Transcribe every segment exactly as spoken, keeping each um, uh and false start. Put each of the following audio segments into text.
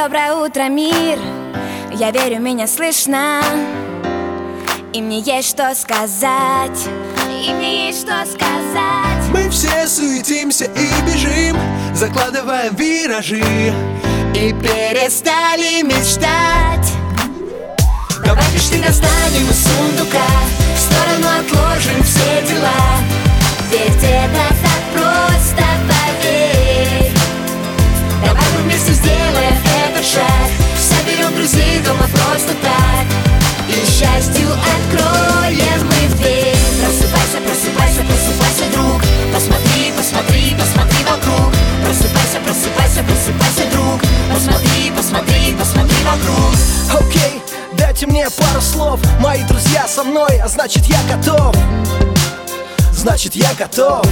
Доброе утро, мир. Я верю, меня слышно. И мне есть что сказать. И мне есть что сказать. Мы все суетимся и бежим, закладываем виражи и перестали мечтать. Давай пиши, достанем из сундука, в сторону отложим все дела. Ведь это так просто, поверь. Давай мы вместе сделаем этот шаг, соберем друзей дома просто так и счастью откроем мы дверь. Просыпайся, просыпайся, просыпайся, друг. Посмотри, посмотри, посмотри вокруг. Просыпайся, просыпайся, просыпайся, друг. Посмотри, посмотри, посмотри вокруг. Окей, okay, дайте мне пару слов. Мои друзья со мной, а значит я готов. Значит я готов.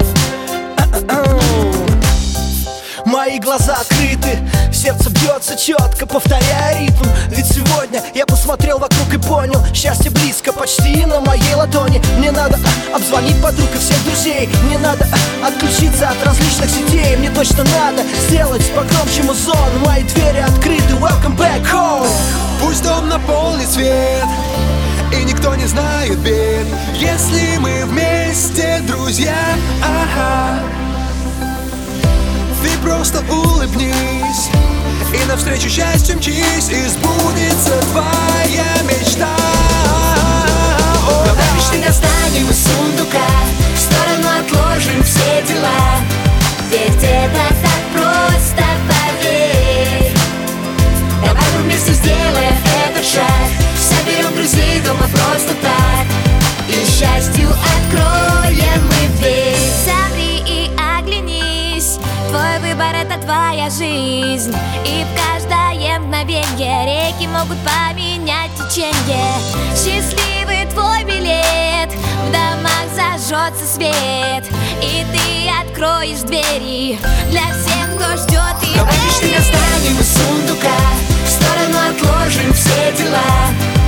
Мои глаза открыты, сердце бьется четко, повторяя ритм. Ведь сегодня я посмотрел вокруг и понял: счастье близко, почти на моей ладони. Мне надо а, обзвонить подруг и всех друзей. Мне надо а, отключиться от различных сетей. Мне точно надо сделать погромче музон. Мои двери открыты, welcome back home. Пусть дом наполнит свет, и никто не знает бед, если мы вместе, друзья. Ага. Ты просто улыбнись и навстречу счастью мчись, и сбудется твоя мечта. Давай мечты достанем из сундука, в сторону отложим все дела. Ведь это так просто, поверь. Давай мы вместе сделаем этот шаг, соберем друзей дома просто так и счастью откроем мы дверь. Замри и оглянись, твой выбор — это твоя жизнь. И в каждое мгновенье реки могут поменять течение. Счастливый твой билет, в домах зажжется свет, и ты откроешь двери для всех, кто ждет и верит. Давай мечты достанем из сундука, в сторону отложим все дела.